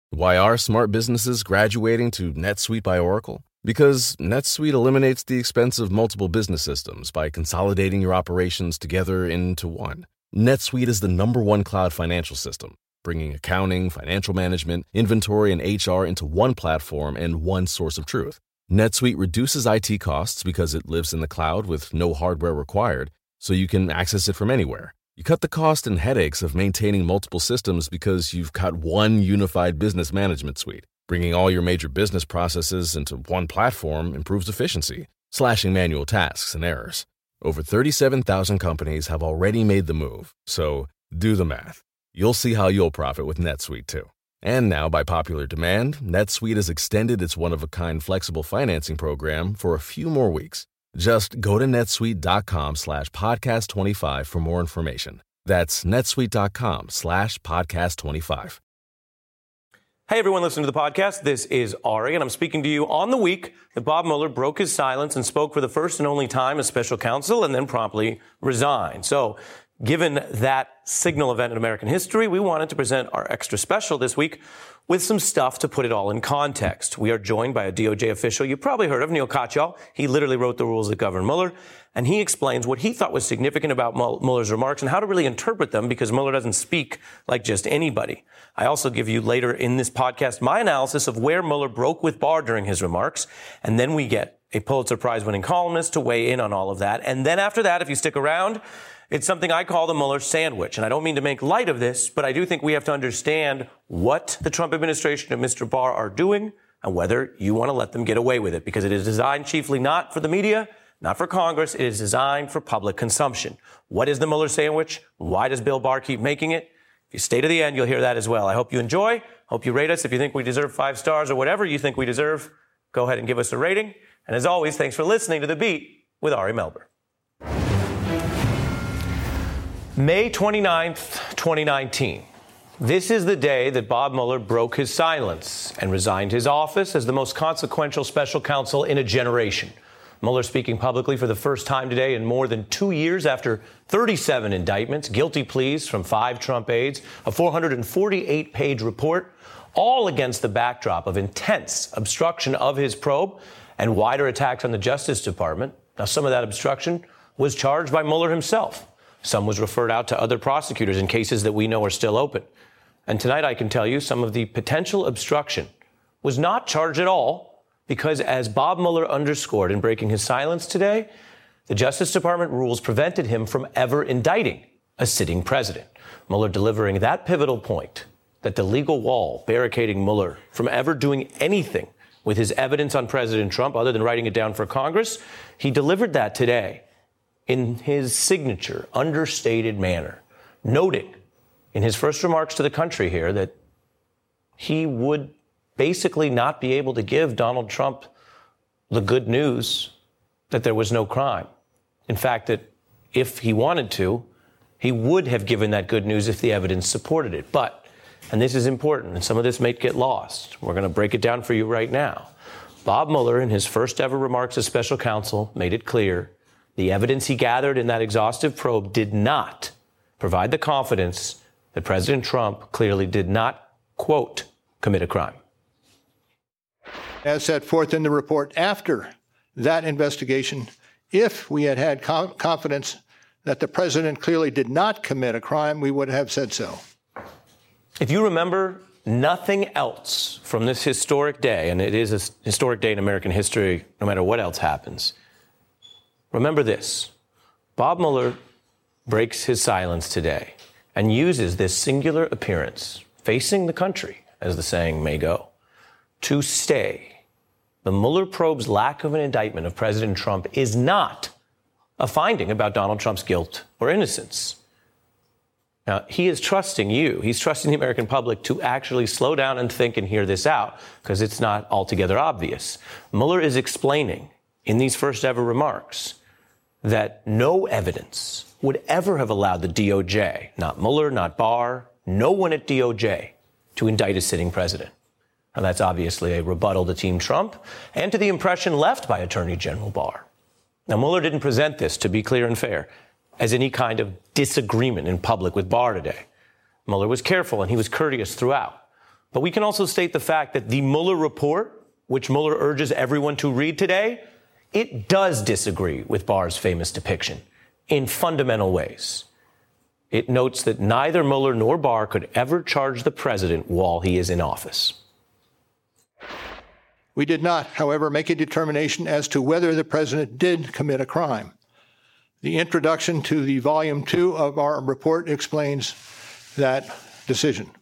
Why are smart businesses graduating to NetSuite by Oracle? Because NetSuite eliminates the expense of multiple business systems by consolidating your operations together into one. NetSuite is the #1 cloud financial system, bringing accounting, financial management, inventory, and HR into one platform and one source of truth. NetSuite reduces IT costs because it lives in the cloud with no hardware required, so you can access it from anywhere. You cut the cost and headaches of maintaining multiple systems because you've got one unified business management suite. Bringing all your major business processes into one platform improves efficiency, slashing manual tasks and errors. Over 37,000 companies have already made the move, so do the math. You'll see how you'll profit with NetSuite too. And now, by popular demand, NetSuite has extended its one-of-a-kind flexible financing program for a few more weeks. Just go to netsuite.com/podcast25 for more information. That's netsuite.com/podcast25. Hey, everyone listening to the podcast. This is Ari, and I'm speaking to you on the week that Bob Mueller broke his silence and spoke for the first and only time as special counsel and then promptly resigned. So, given that signal event in American history, we wanted to present our extra special this week with some stuff to put it all in context. We are joined by a DOJ official you probably heard of, Neil Katyal. He literally wrote the rules that govern Mueller, and he explains what he thought was significant about Mueller's remarks and how to really interpret them, because Mueller doesn't speak like just anybody. I also give you later in this podcast my analysis of where Mueller broke with Barr during his remarks, and then we get a Pulitzer Prize-winning columnist to weigh in on all of that. And then after that, if you stick around, it's something I call the Mueller sandwich. And I don't mean to make light of this, but I do think we have to understand what the Trump administration and Mr. Barr are doing and whether you want to let them get away with it, because it is designed chiefly not for the media, not for Congress. It is designed for public consumption. What is the Mueller sandwich? Why does Bill Barr keep making it? If you stay to the end, you'll hear that as well. I hope you enjoy. Hope you rate us. If you think we deserve 5 stars or whatever you think we deserve, go ahead and give us a rating. And as always, thanks for listening to The Beat with Ari Melber. May 29th, 2019. This is the day that Bob Mueller broke his silence and resigned his office as the most consequential special counsel in a generation. Mueller speaking publicly for the first time today in more than 2 years after 37 indictments, guilty pleas from 5 Trump aides, a 448-page report, all against the backdrop of intense obstruction of his probe and wider attacks on the Justice Department. Now, some of that obstruction was charged by Mueller himself. Some was referred out to other prosecutors in cases that we know are still open. And tonight I can tell you some of the potential obstruction was not charged at all, because as Bob Mueller underscored in breaking his silence today, the Justice Department rules prevented him from ever indicting a sitting president. Mueller delivering that pivotal point, that the legal wall barricading Mueller from ever doing anything with his evidence on President Trump other than writing it down for Congress, he delivered that today in his signature, understated manner, noting in his first remarks to the country here that he would basically not be able to give Donald Trump the good news that there was no crime. In fact, that if he wanted to, he would have given that good news if the evidence supported it. But, and this is important, and some of this may get lost, we're going to break it down for you right now. Bob Mueller, in his first ever remarks as special counsel, made it clear the evidence he gathered in that exhaustive probe did not provide the confidence that President Trump clearly did not, quote, commit a crime. As set forth in the report, after that investigation, if we had had confidence that the president clearly did not commit a crime, we would have said so. If you remember nothing else from this historic day, and it is a historic day in American history no matter what else happens, remember this. Bob Mueller breaks his silence today and uses this singular appearance, facing the country, as the saying may go, to stay. The Mueller probe's lack of an indictment of President Trump is not a finding about Donald Trump's guilt or innocence. Now, he is trusting you. He's trusting the American public to actually slow down and think and hear this out, because it's not altogether obvious. Mueller is explaining in these first ever remarks that no evidence would ever have allowed the DOJ, not Mueller, not Barr, no one at DOJ, to indict a sitting president. Now, that's obviously a rebuttal to Team Trump and to the impression left by Attorney General Barr. Now, Mueller didn't present this, to be clear and fair, as any kind of disagreement in public with Barr today. Mueller was careful and he was courteous throughout. But we can also state the fact that the Mueller report, which Mueller urges everyone to read today, it does disagree with Barr's famous depiction in fundamental ways. It notes that neither Mueller nor Barr could ever charge the president while he is in office. We did not, however, make a determination as to whether the president did commit a crime. The introduction to the Volume 2 of our report explains that decision.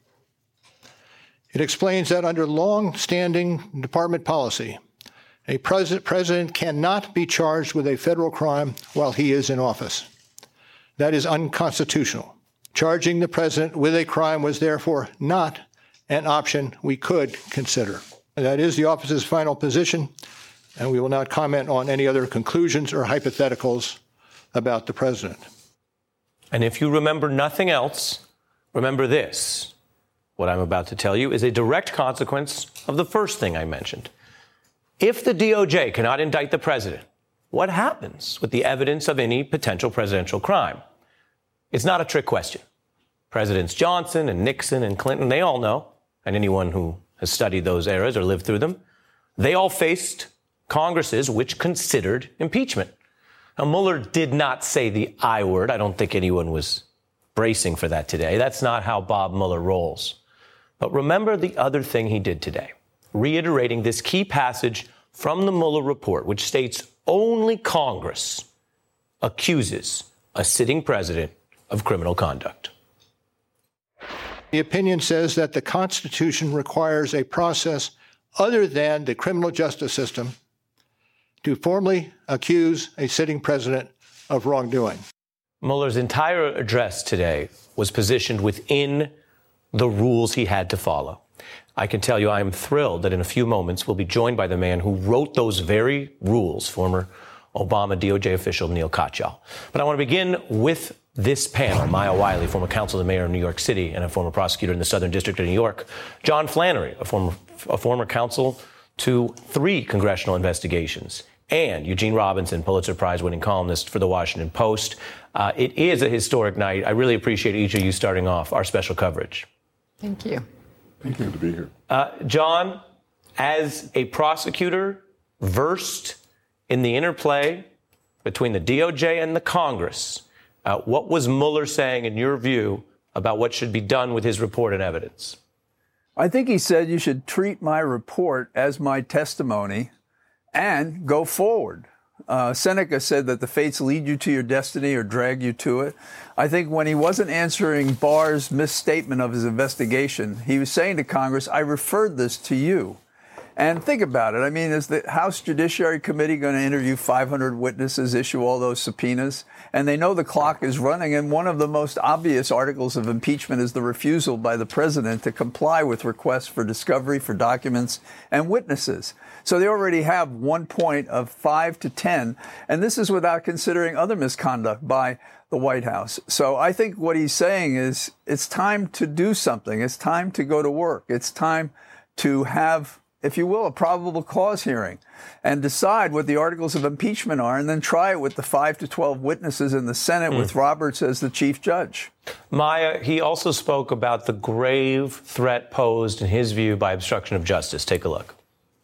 It explains that under long-standing department policy, a president cannot be charged with a federal crime while he is in office. That is unconstitutional. Charging the president with a crime was therefore not an option we could consider. That is the office's final position, and we will not comment on any other conclusions or hypotheticals about the president. And if you remember nothing else, remember this. What I'm about to tell you is a direct consequence of the first thing I mentioned. If the DOJ cannot indict the president, what happens with the evidence of any potential presidential crime? It's not a trick question. Presidents Johnson and Nixon and Clinton, they all know, and anyone who has studied those eras or lived through them, they all faced Congresses which considered impeachment. Now, Mueller did not say the I word. I don't think anyone was bracing for that today. That's not how Bob Mueller rolls. But remember the other thing he did today, reiterating this key passage from the Mueller report, which states only Congress accuses a sitting president of criminal conduct. The opinion says that the Constitution requires a process other than the criminal justice system to formally accuse a sitting president of wrongdoing. Mueller's entire address today was positioned within the rules he had to follow. I can tell you I am thrilled that in a few moments we'll be joined by the man who wrote those very rules, former Obama DOJ official Neil Katyal. But I want to begin with this panel. Maya Wiley, former counsel to the mayor of New York City and a former prosecutor in the Southern District of New York. John Flannery, a former counsel to 3 congressional investigations. And Eugene Robinson, Pulitzer Prize-winning columnist for The Washington Post. It is a historic night. I really appreciate each of you starting off our special coverage. Thank you. Thank you to be here. John, as a prosecutor versed in the interplay between the DOJ and the Congress, what was Mueller saying, in your view, about what should be done with his report and evidence? I think he said you should treat my report as my testimony and go forward. Seneca said that the fates lead you to your destiny or drag you to it. I think when he wasn't answering Barr's misstatement of his investigation, he was saying to Congress, I referred this to you. And think about it. I mean, is the House Judiciary Committee going to interview 500 witnesses, issue all those subpoenas? And they know the clock is running. And one of the most obvious articles of impeachment is the refusal by the president to comply with requests for discovery, for documents, and witnesses. So they already have 1 point of 5 to 10. And this is without considering other misconduct by the White House. So I think what he's saying is it's time to do something. It's time to go to work. It's time to have, if you will, a probable cause hearing and decide what the articles of impeachment are and then try it with the 5 to 12 witnesses in the Senate with Roberts as the chief judge. Maya, he also spoke about the grave threat posed, in his view, by obstruction of justice. Take a look.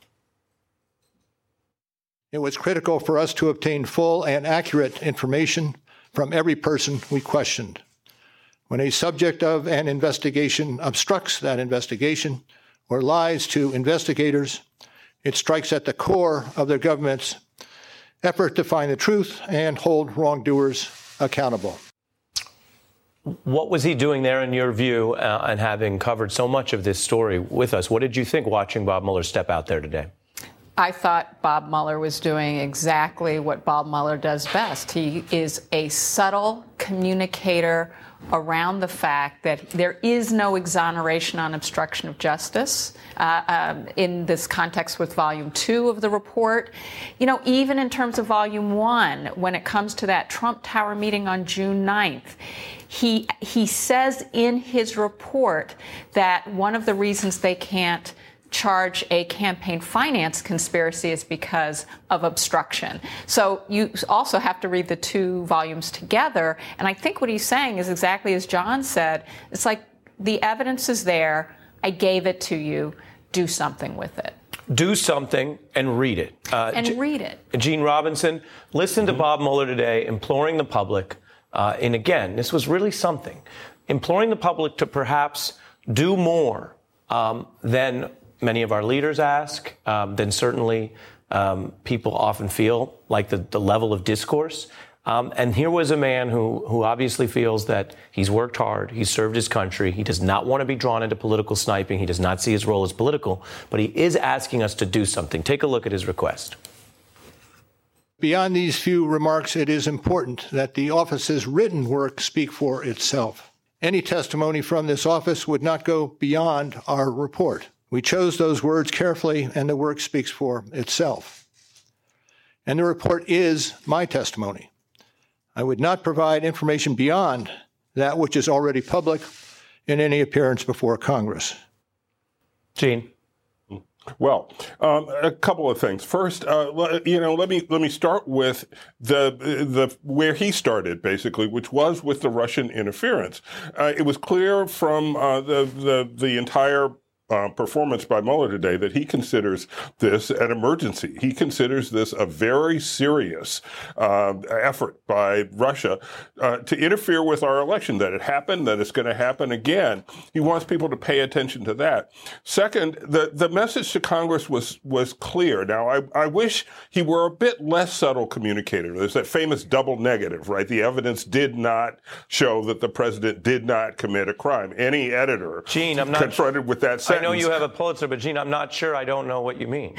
It was critical for us to obtain full and accurate information from every person we questioned. When a subject of an investigation obstructs that investigation or lies to investigators, it strikes at the core of their government's effort to find the truth and hold wrongdoers accountable. What was he doing there, in your view, and having covered so much of this story with us? What did you think watching Bob Mueller step out there today? I thought Bob Mueller was doing exactly what Bob Mueller does best. He is a subtle communicator around the fact that there is no exoneration on obstruction of justice in this context with Volume 2 of the report. You know, even in terms of Volume 1, when it comes to that Trump Tower meeting on June 9th, he says in his report that one of the reasons they can't charge a campaign finance conspiracy is because of obstruction. So you also have to read the 2 volumes together. And I think what he's saying is exactly as John said. It's like the evidence is there. I gave it to you. Do something with it. Do something and read it. Read it. Gene Robinson, listen to Bob Mueller today imploring the public, and again, this was really something, imploring the public to perhaps do more than many of our leaders ask, than certainly people often feel like the level of discourse. And here was a man who obviously feels that he's worked hard, he's served his country, he does not want to be drawn into political sniping, he does not see his role as political, but he is asking us to do something. Take a look at his request. Beyond these few remarks, it is important that the office's written work speak for itself. Any testimony from this office would not go beyond our report. We chose those words carefully, and the work speaks for itself. And the report is my testimony. I would not provide information beyond that which is already public in any appearance before Congress. Gene. Well, a couple of things. First, let me start with the where he started, basically, which was with the Russian interference. It was clear from the entire performance by Mueller today that he considers this an emergency. He considers this a very serious effort by Russia to interfere with our election, that it happened, that it's going to happen again. He wants people to pay attention to that. Second, the message to Congress was clear. Now, I wish he were a bit less subtle communicator. There's that famous double negative, right? The evidence did not show that the president did not commit a crime. Any editor Gene, I'm not confronted with that sentence. I know you have a Pulitzer, but Gene, I'm not sure I don't know what you mean.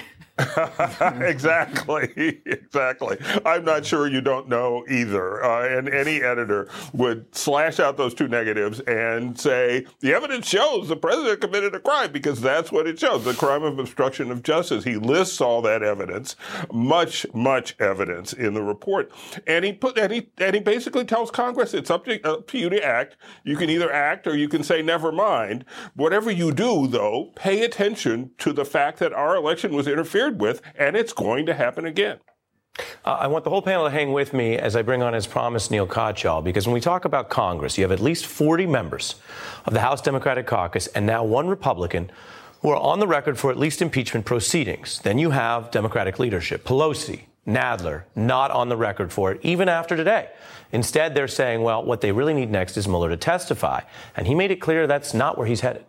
Exactly. I'm not sure you don't know either. And any editor would slash out those two negatives and say, the evidence shows the president committed a crime, because that's what it shows, the crime of obstruction of justice. He lists all that evidence, much evidence in the report. And he basically tells Congress, it's up to you to act. You can either act or you can say, never mind. Whatever you do, though, pay attention to the fact that our election was interfered with, and it's going to happen again. I want the whole panel to hang with me as I bring on, as promised, Neil Katyal, because when we talk about Congress, you have at least 40 members of the House Democratic Caucus and now one Republican who are on the record for at least impeachment proceedings. Then you have Democratic leadership, Pelosi, Nadler, not on the record for it, even after today. Instead, they're saying, well, what they really need next is Mueller to testify. And he made it clear that's not where he's headed.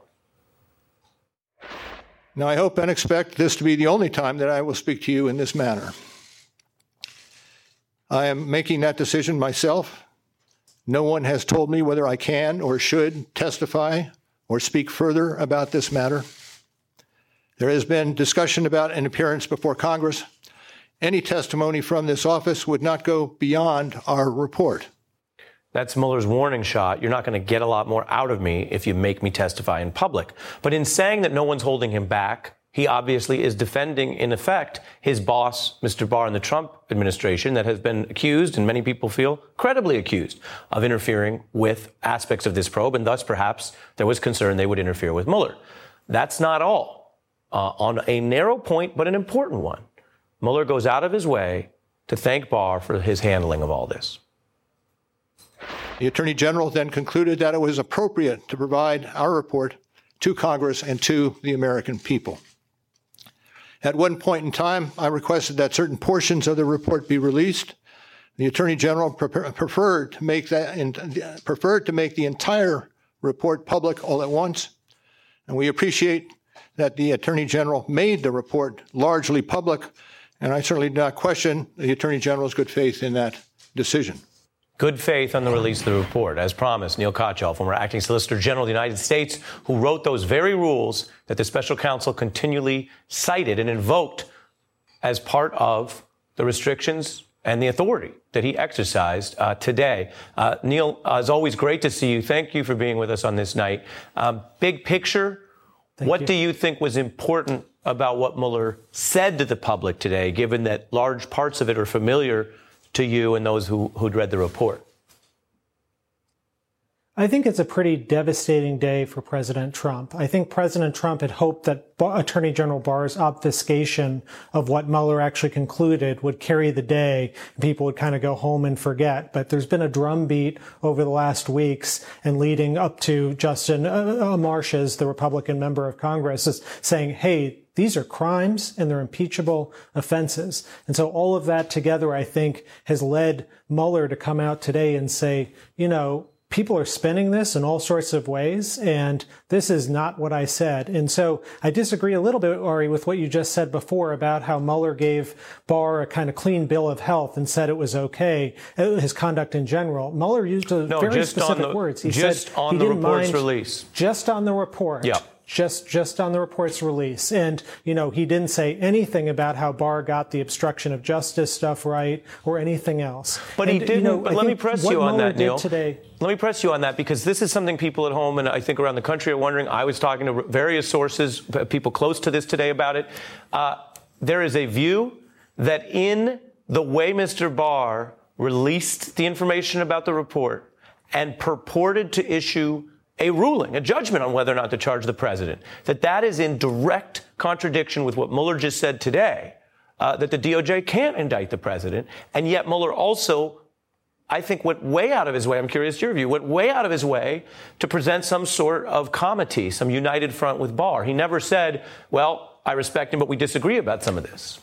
Now, I hope and expect this to be the only time that I will speak to you in this manner. I am making that decision myself. No one has told me whether I can or should testify or speak further about this matter. There has been discussion about an appearance before Congress. Any testimony from this office would not go beyond our report. That's Mueller's warning shot. You're not going to get a lot more out of me if you make me testify in public. But in saying that no one's holding him back, he obviously is defending, in effect, his boss, Mr. Barr, and the Trump administration that has been accused, and many people feel credibly accused, of interfering with aspects of this probe, and thus perhaps there was concern they would interfere with Mueller. That's not all. On a narrow point, but an important one, Mueller goes out of his way to thank Barr for his handling of all this. The Attorney General then concluded that it was appropriate to provide our report to Congress and to the American people. At one point in time, I requested that certain portions of the report be released. The Attorney General preferred to make the entire report public all at once, and we appreciate that the Attorney General made the report largely public, and I certainly do not question the Attorney General's good faith in that decision. Good faith on the release of the report. As promised, Neil Katyal, former acting Solicitor General of the United States, who wrote those very rules that the special counsel continually cited and invoked as part of the restrictions and the authority that he exercised today. Neil, as always, great to see you. Thank you for being with us on this night. Big picture, what do you think was important about what Mueller said to the public today, given that large parts of it are familiar to you and those who'd read the report? I think it's a pretty devastating day for President Trump. I think President Trump had hoped that Attorney General Barr's obfuscation of what Mueller actually concluded would carry the day. People would kind of go home and forget. But there's been a drumbeat over the last weeks and leading up to Justin Amash, the Republican member of Congress, is saying, hey, these are crimes and they're impeachable offenses. And so all of that together, I think, has led Mueller to come out today and say, you know, people are spinning this in all sorts of ways, and this is not what I said. And so I disagree a little bit, Ari, with what you just said before about how Mueller gave Barr a kind of clean bill of health and said it was okay, his conduct in general. Mueller used very specific words. He said he didn't mind just on the report. Yeah. Just on the report's release. And, you know, he didn't say anything about how Barr got the obstruction of justice stuff right or anything else. But and, he didn't. You know, but let me press you on that, Neil. Today, let me press you on that, because this is something people at home and I think around the country are wondering. I was talking to various sources, people close to this today about it. There is a view that in the way Mr. Barr released the information about the report and purported to issue a ruling, a judgment on whether or not to charge the president, that is in direct contradiction with what Mueller just said today, that the DOJ can't indict the president. And yet Mueller also, I think, went way out of his way, I'm curious to your view, went way out of his way to present some sort of comity, some united front with Barr. He never said, well, I respect him, but we disagree about some of this.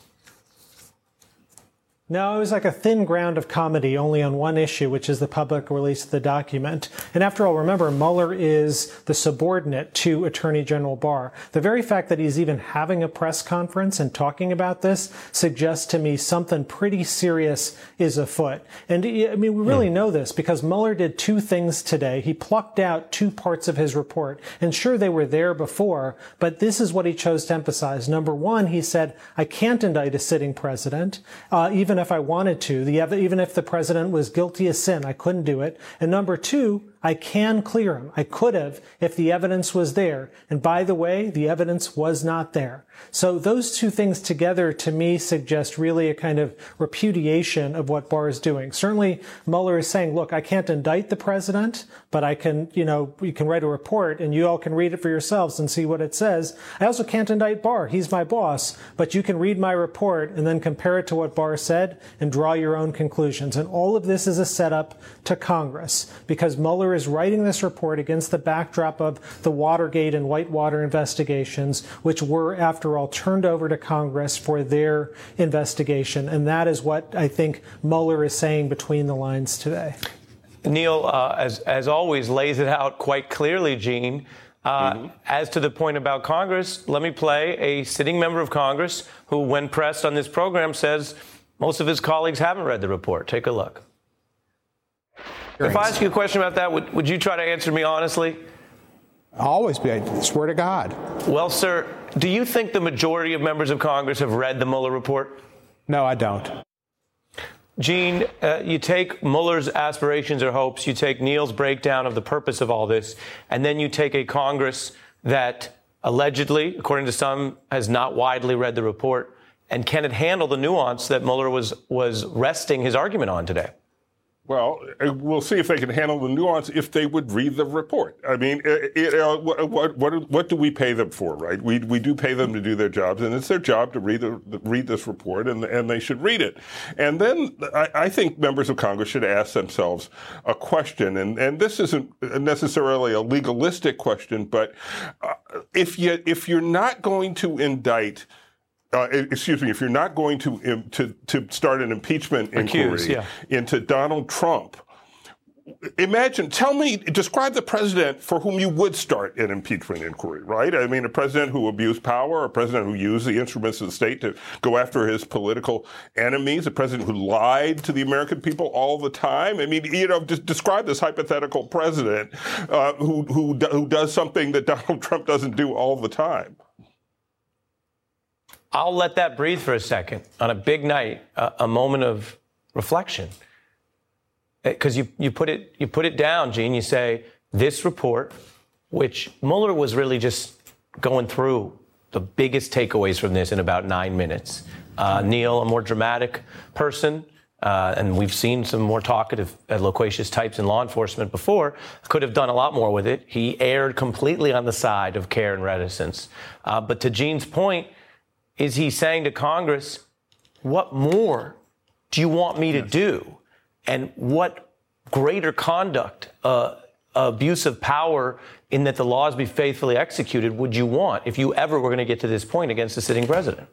No, it was like a thin ground of comedy only on one issue, which is the public release of the document. And after all, remember, Mueller is the subordinate to Attorney General Barr. The very fact that he's even having a press conference and talking about this suggests to me something pretty serious is afoot. And I mean, we really know this because Mueller did two things today. He plucked out two parts of his report. And sure, they were there before, but this is what he chose to emphasize. Number one, he said, I can't indict a sitting president, even if I wanted to, even if the president was guilty of sin, I couldn't do it. And number two, I can clear him. I could have if the evidence was there. And by the way, the evidence was not there. So those two things together, to me, suggest really a kind of repudiation of what Barr is doing. Certainly, Mueller is saying, look, I can't indict the president, but I can, you can write a report and you all can read it for yourselves and see what it says. I also can't indict Barr. He's my boss, but you can read my report and then compare it to what Barr said and draw your own conclusions. And all of this is a setup to Congress because Mueller is writing this report against the backdrop of the Watergate and Whitewater investigations, which were, after all, turned over to Congress for their investigation. And that is what I think Mueller is saying between the lines today. Neil, as always, lays it out quite clearly, Gene. As to the point about Congress, let me play a sitting member of Congress who, when pressed on this program, says most of his colleagues haven't read the report. Take a look. If I ask you a question about that, would you try to answer me honestly? I'll always be. I swear to God. Well, sir, do you think the majority of members of Congress have read the Mueller report? No, I don't. Gene, you take Mueller's aspirations or hopes, you take Neil's breakdown of the purpose of all this, and then you take a Congress that allegedly, according to some, has not widely read the report. And can it handle the nuance that Mueller was resting his argument on today? Well, we'll see if they can handle the nuance if they would read the report. I mean, what do we pay them for, right? We do pay them to do their jobs, and it's their job to read this report, and they should read it. And then I think members of Congress should ask themselves a question, and this isn't necessarily a legalistic question, but if you're not going to indict. If you're not going to start an impeachment inquiry into Donald Trump, describe the president for whom you would start an impeachment inquiry, right? I mean, a president who abused power, a president who used the instruments of the state to go after his political enemies, a president who lied to the American people all the time. I mean, just describe this hypothetical president who does something that Donald Trump doesn't do all the time. I'll let that breathe for a second on a big night, a moment of reflection. Because you put it down, Gene. You say this report, which Mueller was really just going through the biggest takeaways from this in about 9 minutes. Neil, a more dramatic person, and we've seen some more talkative, loquacious types in law enforcement before, could have done a lot more with it. He erred completely on the side of care and reticence. But to Gene's point, is he saying to Congress, what more do you want me to do? And what greater conduct, abuse of power in that the laws be faithfully executed would you want if you ever were going to get to this point against the sitting president?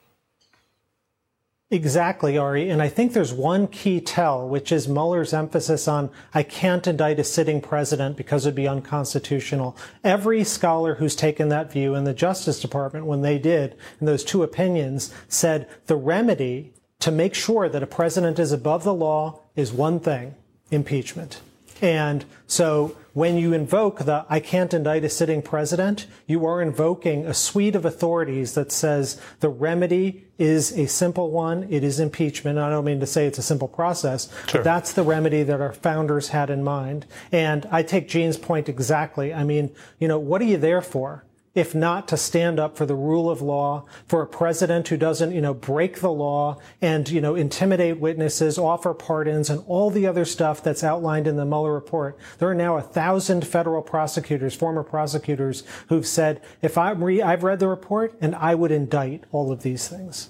Exactly, Ari. And I think there's one key tell, which is Mueller's emphasis on, I can't indict a sitting president because it'd be unconstitutional. Every scholar who's taken that view in the Justice Department, when they did, in those two opinions, said the remedy to make sure that a president is above the law is one thing, impeachment. And so when you invoke the I can't indict a sitting president, you are invoking a suite of authorities that says the remedy is a simple one. It is impeachment. I don't mean to say it's a simple process, but that's the remedy that our founders had in mind. And I take Gene's point exactly. I mean, what are you there for? If not to stand up for the rule of law, for a president who doesn't, break the law and, intimidate witnesses, offer pardons, and all the other stuff that's outlined in the Mueller report. There are now 1,000 federal prosecutors, former prosecutors, who've said, if I've read the report and I would indict all of these things.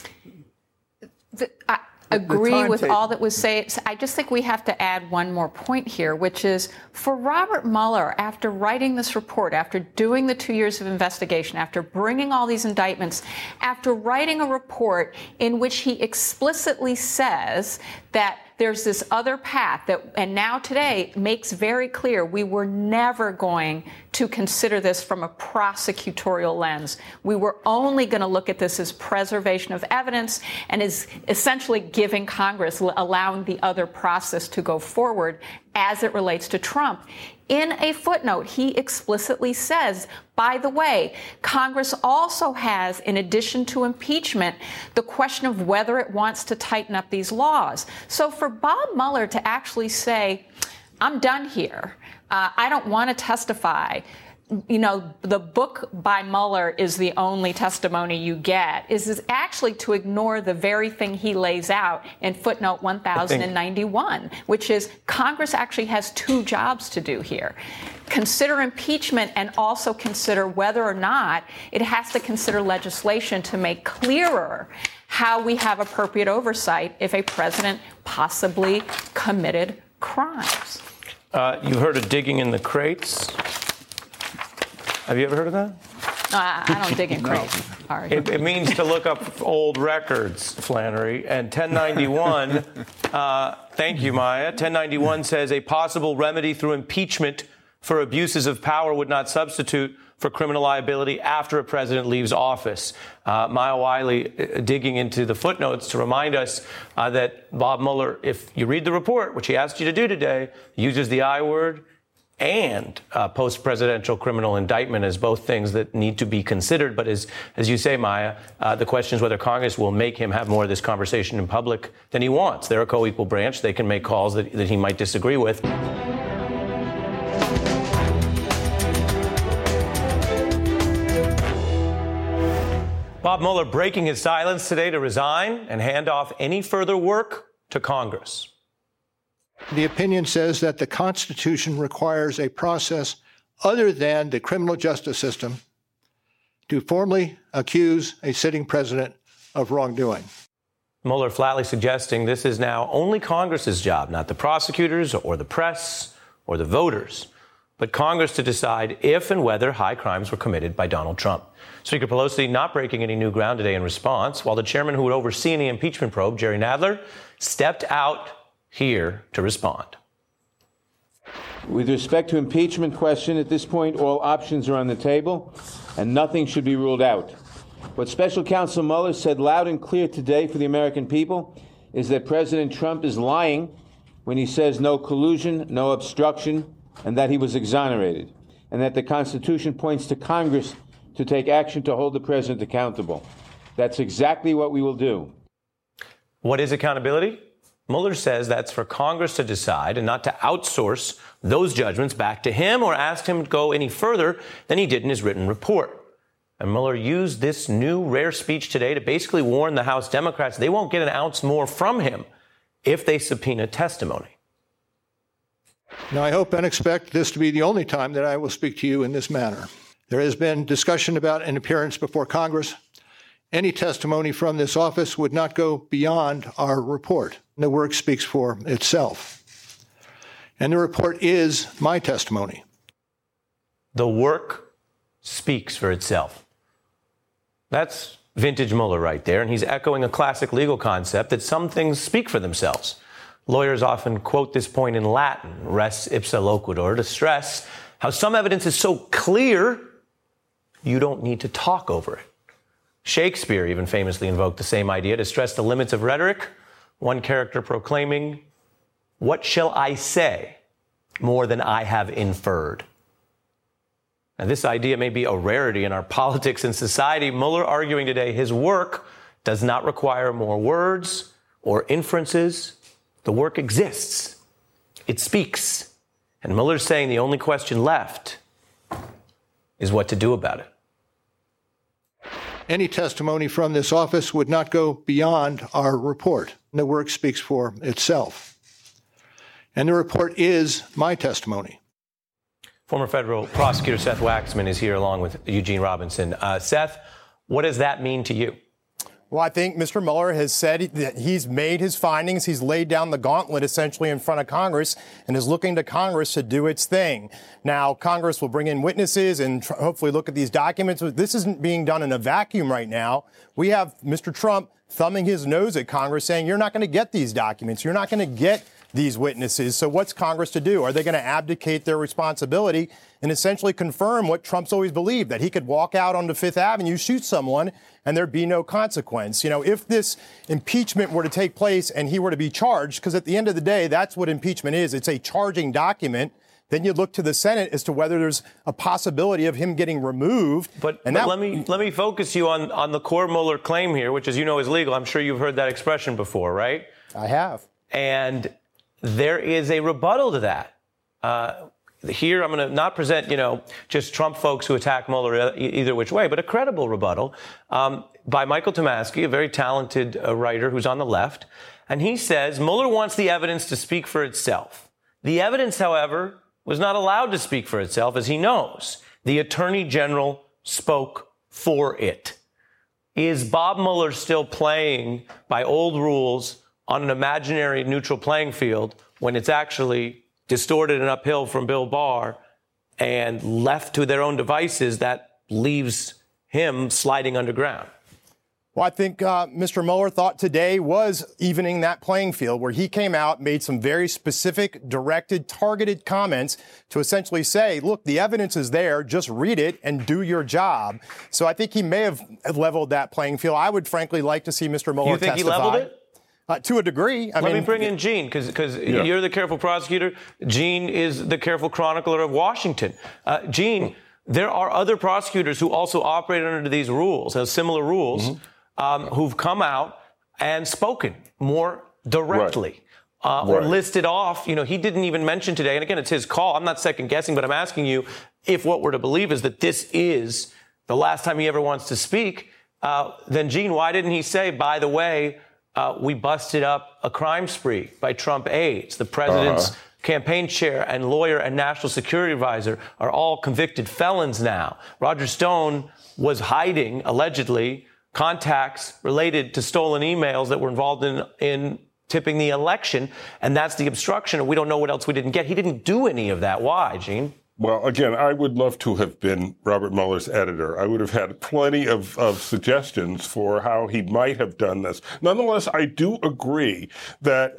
I agree with all that was said. I just think we have to add one more point here, which is for Robert Mueller, after writing this report, after doing the 2 years of investigation, after bringing all these indictments, after writing a report in which he explicitly says that there's this other path that, and now today makes very clear we were never going to consider this from a prosecutorial lens. We were only going to look at this as preservation of evidence and is essentially giving Congress, allowing the other process to go forward as it relates to Trump. In a footnote, he explicitly says, by the way, Congress also has, in addition to impeachment, the question of whether it wants to tighten up these laws. So for Bob Mueller to actually say, I'm done here, I don't want to testify, the book by Mueller is the only testimony you get, is actually to ignore the very thing he lays out in footnote 1091, which is Congress actually has two jobs to do here. Consider impeachment and also consider whether or not it has to consider legislation to make clearer how we have appropriate oversight if a president possibly committed crimes. You heard of digging in the crates? Have you ever heard of that? I don't dig in crates. It means to look up old records, Flannery. And 1091, thank you, Maya. 1091 says a possible remedy through impeachment for abuses of power would not substitute for criminal liability after a president leaves office. Maya Wiley digging into the footnotes to remind us that Bob Mueller, if you read the report, which he asked you to do today, uses the I word and post-presidential criminal indictment as both things that need to be considered. But as you say, Maya, the question is whether Congress will make him have more of this conversation in public than he wants. They're a co-equal branch. They can make calls that he might disagree with. Bob Mueller breaking his silence today to resign and hand off any further work to Congress. The opinion says that the Constitution requires a process other than the criminal justice system to formally accuse a sitting president of wrongdoing. Mueller flatly suggesting this is now only Congress's job, not the prosecutors or the press or the voters, but Congress to decide if and whether high crimes were committed by Donald Trump. Speaker Pelosi not breaking any new ground today in response, while the chairman who would oversee any impeachment probe, Jerry Nadler, stepped out here to respond. With respect to impeachment question, at this point, all options are on the table, and nothing should be ruled out. What Special Counsel Mueller said loud and clear today for the American people is that President Trump is lying when he says no collusion, no obstruction, and that he was exonerated, and that the Constitution points to Congress to take action to hold the president accountable. That's exactly what we will do. What is accountability? Mueller says that's for Congress to decide and not to outsource those judgments back to him or ask him to go any further than he did in his written report. And Mueller used this new rare speech today to basically warn the House Democrats they won't get an ounce more from him if they subpoena testimony? Now, I hope and expect this to be the only time that I will speak to you in this manner. There has been discussion about an appearance before Congress. Any testimony from this office would not go beyond our report. The work speaks for itself. And the report is my testimony. The work speaks for itself. That's vintage Mueller right there, and he's echoing a classic legal concept that some things speak for themselves. Lawyers often quote this point in Latin, res ipsa loquitur, to stress how some evidence is so clear you don't need to talk over it. Shakespeare even famously invoked the same idea to stress the limits of rhetoric, one character proclaiming, "What shall I say more than I have inferred?" Now, this idea may be a rarity in our politics and society. Mueller arguing today his work does not require more words or inferences. The work exists. It speaks. And Mueller's saying the only question left is what to do about it. Any testimony from this office would not go beyond our report. The work speaks for itself. And the report is my testimony. Former federal prosecutor Seth Waxman is here along with Eugene Robinson. Seth, what does that mean to you? Well, I think Mr. Mueller has said that he's made his findings. He's laid down the gauntlet essentially in front of Congress and is looking to Congress to do its thing. Now, Congress will bring in witnesses and hopefully look at these documents. This isn't being done in a vacuum right now. We have Mr. Trump thumbing his nose at Congress saying, you're not going to get these documents. You're not going to get these witnesses. So what's Congress to do? Are they going to abdicate their responsibility and essentially confirm what Trump's always believed, that he could walk out onto Fifth Avenue, shoot someone, and there'd be no consequence? You know, if this impeachment were to take place and he were to be charged, because at the end of the day, that's what impeachment is. It's a charging document. Then you look to the Senate as to whether there's a possibility of him getting removed. But let me focus you on the core Mueller claim here, which, as you know, is legal. I'm sure you've heard that expression before, right? I have. And there is a rebuttal to that. Here, I'm going to not present, just Trump folks who attack Mueller either which way, but a credible rebuttal by Michael Tomasky, a very talented writer who's on the left. And he says Mueller wants the evidence to speak for itself. The evidence, however, was not allowed to speak for itself, as he knows. The Attorney General spoke for it. Is Bob Mueller still playing by old rules on an imaginary neutral playing field when it's actually distorted and uphill from Bill Barr and left to their own devices that leaves him sliding underground? Well, I think Mr. Mueller thought today was evening that playing field, where he came out, made some very specific, directed, targeted comments to essentially say, look, the evidence is there, just read it and do your job. So I think he may have leveled that playing field. I would frankly like to see Mr. Mueller testify. You think he leveled it? To a degree. Let me bring in Gene, because you're the careful prosecutor. Gene is the careful chronicler of Washington. Gene, there are other prosecutors who also operate under these rules, similar rules, who've come out and spoken more directly. Or listed off. He didn't even mention today, and again, it's his call. I'm not second guessing, but I'm asking you if what we're to believe is that this is the last time he ever wants to speak, then Gene, why didn't he say, by the way, we busted up a crime spree by Trump aides. The president's campaign chair and lawyer and national security advisor are all convicted felons now. Roger Stone was hiding, allegedly, contacts related to stolen emails that were involved in tipping the election, and that's the obstruction, and we don't know what else we didn't get. He didn't do any of that. Why, Gene? Well, again, I would love to have been Robert Mueller's editor. I would have had plenty of suggestions for how he might have done this. Nonetheless, I do agree that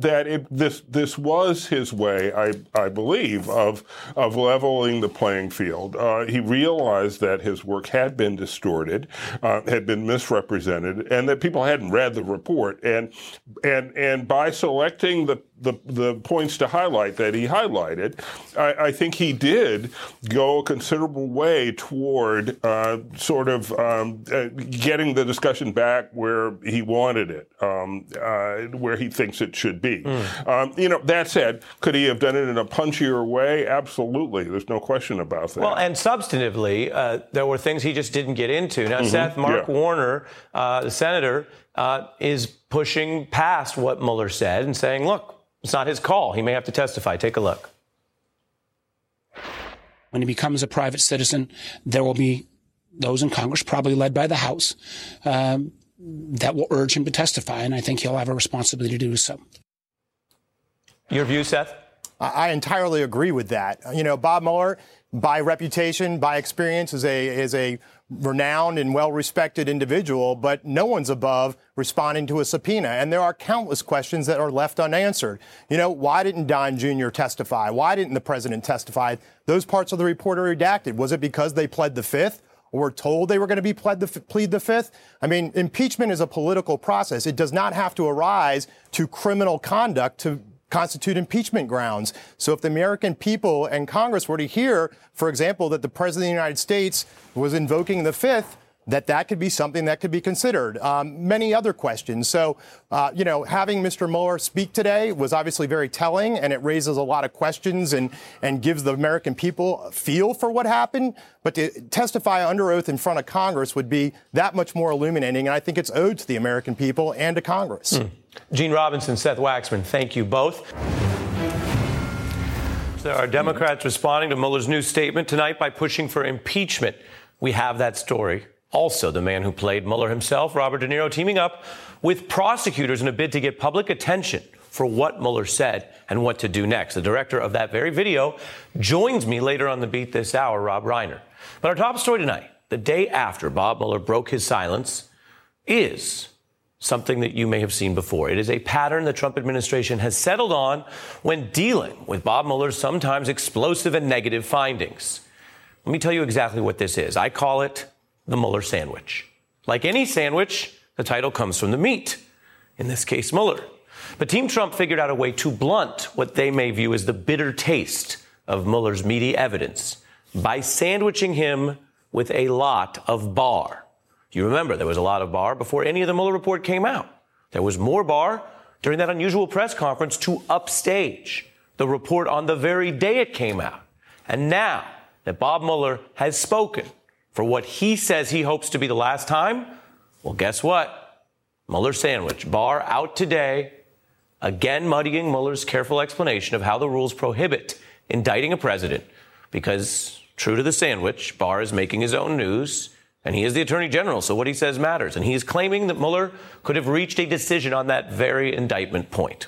this was his way, I believe, of leveling the playing field. He realized that his work had been distorted, had been misrepresented, and that people hadn't read the report. And by selecting the points to highlight that he highlighted, I think he did go a considerable way toward getting the discussion back where he wanted it, where he thinks it should be. That said, could he have done it in a punchier way? Absolutely. There's no question about that. Well, and substantively, there were things he just didn't get into. Now, Seth, Mark Warner, the senator, is pushing past what Mueller said and saying, look, it's not his call. He may have to testify. Take a look. When he becomes a private citizen, there will be those in Congress, probably led by the House, that will urge him to testify, and I think he'll have a responsibility to do so. Your view, Seth? I entirely agree with that. You know, Bob Mueller, by reputation, by experience, is a renowned and well-respected individual, but no one's above responding to a subpoena. And there are countless questions that are left unanswered. You know, why didn't Don Jr. testify? Why didn't the president testify? Those parts of the report are redacted. Was it because they pled the Fifth? Or were told they were going to be plead the Fifth? I mean, impeachment is a political process. It does not have to arise to criminal conduct to constitute impeachment grounds. So if the American people and Congress were to hear, for example, that the President of the United States was invoking the Fifth, that could be something that could be considered. Many other questions. So, having Mr. Mueller speak today was obviously very telling, and it raises a lot of questions and gives the American people a feel for what happened. But to testify under oath in front of Congress would be that much more illuminating, and I think it's owed to the American people and to Congress. Gene Robinson, Seth Waxman, thank you both. There are Democrats responding to Mueller's new statement tonight by pushing for impeachment. We have that story. Also, the man who played Mueller himself, Robert De Niro, teaming up with prosecutors in a bid to get public attention for what Mueller said and what to do next. The director of that very video joins me later on the beat this hour, Rob Reiner. But our top story tonight, the day after Bob Mueller broke his silence, is something that you may have seen before. It is a pattern the Trump administration has settled on when dealing with Bob Mueller's sometimes explosive and negative findings. Let me tell you exactly what this is. I call it the Mueller sandwich. Like any sandwich, the title comes from the meat, in this case, Mueller. But Team Trump figured out a way to blunt what they may view as the bitter taste of Mueller's meaty evidence by sandwiching him with a lot of Barr. You remember there was a lot of Barr before any of the Mueller report came out. There was more Barr during that unusual press conference to upstage the report on the very day it came out. And now that Bob Mueller has spoken for what he says he hopes to be the last time, well, guess what? Mueller sandwich. Barr out today, again muddying Mueller's careful explanation of how the rules prohibit indicting a president because, true to the sandwich, Barr is making his own news, and he is the attorney general, so what he says matters. And he is claiming that Mueller could have reached a decision on that very indictment point.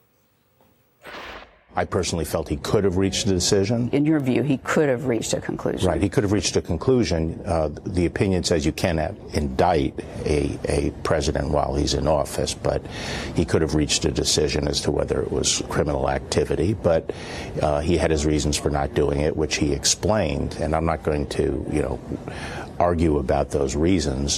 I personally felt he could have reached a decision. In your view, he could have reached a conclusion. Right. He could have reached a conclusion. The opinion says you cannot indict a president while he's in office, but he could have reached a decision as to whether it was criminal activity. But he had his reasons for not doing it, which he explained. And I'm not going to, argue about those reasons.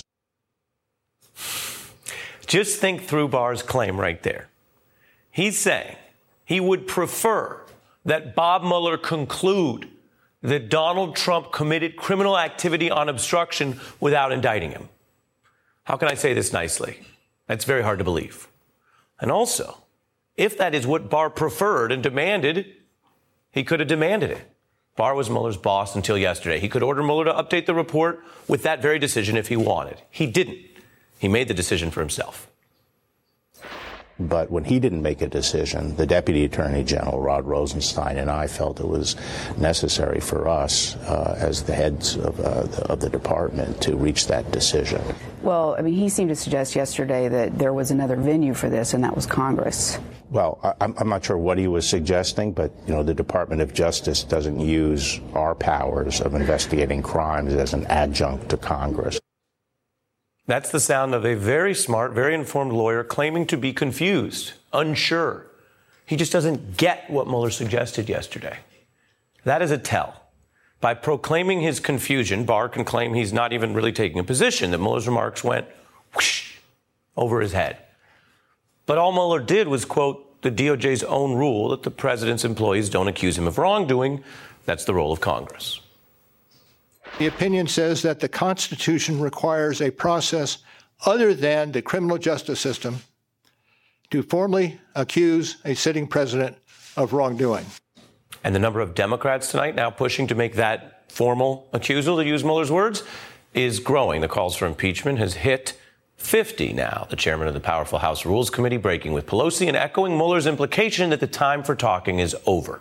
Just think through Barr's claim right there. He's saying he would prefer that Bob Mueller conclude that Donald Trump committed criminal activity on obstruction without indicting him. How can I say this nicely? That's very hard to believe. And also, if that is what Barr preferred and demanded, he could have demanded it. Barr was Mueller's boss until yesterday. He could order Mueller to update the report with that very decision if he wanted. He didn't. He made the decision for himself. But when he didn't make a decision, the Deputy Attorney General, Rod Rosenstein, and I felt it was necessary for us, as the heads of the department, to reach that decision. Well, I mean, he seemed to suggest yesterday that there was another venue for this, and that was Congress. Well, I'm not sure what he was suggesting, but, the Department of Justice doesn't use our powers of investigating crimes as an adjunct to Congress. That's the sound of a very smart, very informed lawyer claiming to be confused, unsure. He just doesn't get what Mueller suggested yesterday. That is a tell. By proclaiming his confusion, Barr can claim he's not even really taking a position, that Mueller's remarks went whoosh over his head. But all Mueller did was quote the DOJ's own rule that the president's employees don't accuse him of wrongdoing. That's the role of Congress. The opinion says that the Constitution requires a process other than the criminal justice system to formally accuse a sitting president of wrongdoing. And the number of Democrats tonight now pushing to make that formal accusal, to use Mueller's words, is growing. The calls for impeachment has hit 50 now. The chairman of the powerful House Rules Committee breaking with Pelosi and echoing Mueller's implication that the time for talking is over.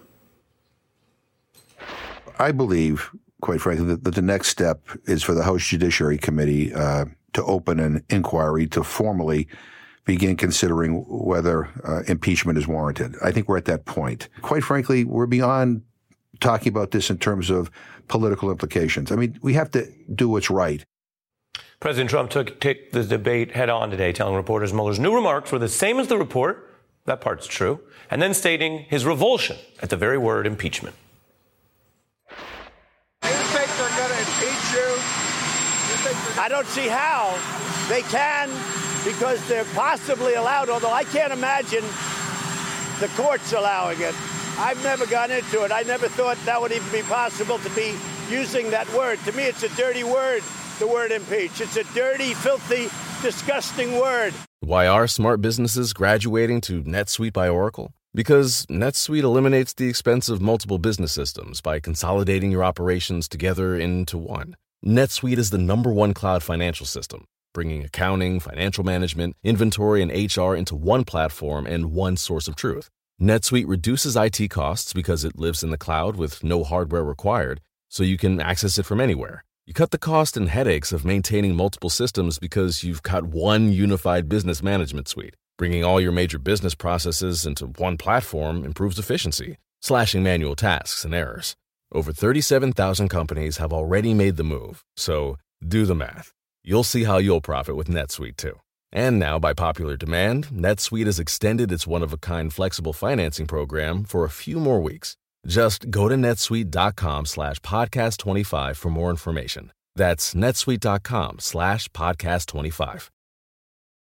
I believe, quite frankly, that the next step is for the House Judiciary Committee to open an inquiry to formally begin considering whether impeachment is warranted. I think we're at that point. Quite frankly, we're beyond talking about this in terms of political implications. I mean, we have to do what's right. President Trump took the debate head on today, telling reporters Mueller's new remarks were the same as the report. That part's true. And then stating his revulsion at the very word impeachment. You think they're going to impeach you? I don't see how they can, because they're possibly allowed, although I can't imagine the courts allowing it. I've never gone into it. I never thought that would even be possible to be using that word. To me, it's a dirty word, the word impeach. It's a dirty, filthy, disgusting word. Why are smart businesses graduating to NetSuite by Oracle? Because NetSuite eliminates the expense of multiple business systems by consolidating your operations together into one. NetSuite is the #1 cloud financial system, bringing accounting, financial management, inventory, and HR into one platform and one source of truth. NetSuite reduces IT costs because it lives in the cloud with no hardware required, so you can access it from anywhere. You cut the cost and headaches of maintaining multiple systems because you've got one unified business management suite. Bringing all your major business processes into one platform improves efficiency, slashing manual tasks and errors. Over 37,000 companies have already made the move, so do the math. You'll see how you'll profit with NetSuite too. And now, by popular demand, NetSuite has extended its one-of-a-kind flexible financing program for a few more weeks. Just go to netsuite.com/podcast25 for more information. That's netsuite.com/podcast25.